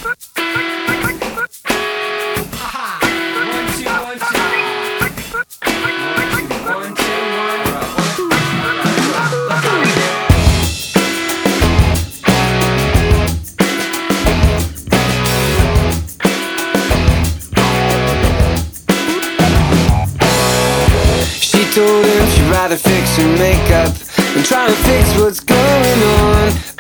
Told him she'd rather fix her makeup than try to fix what's going on.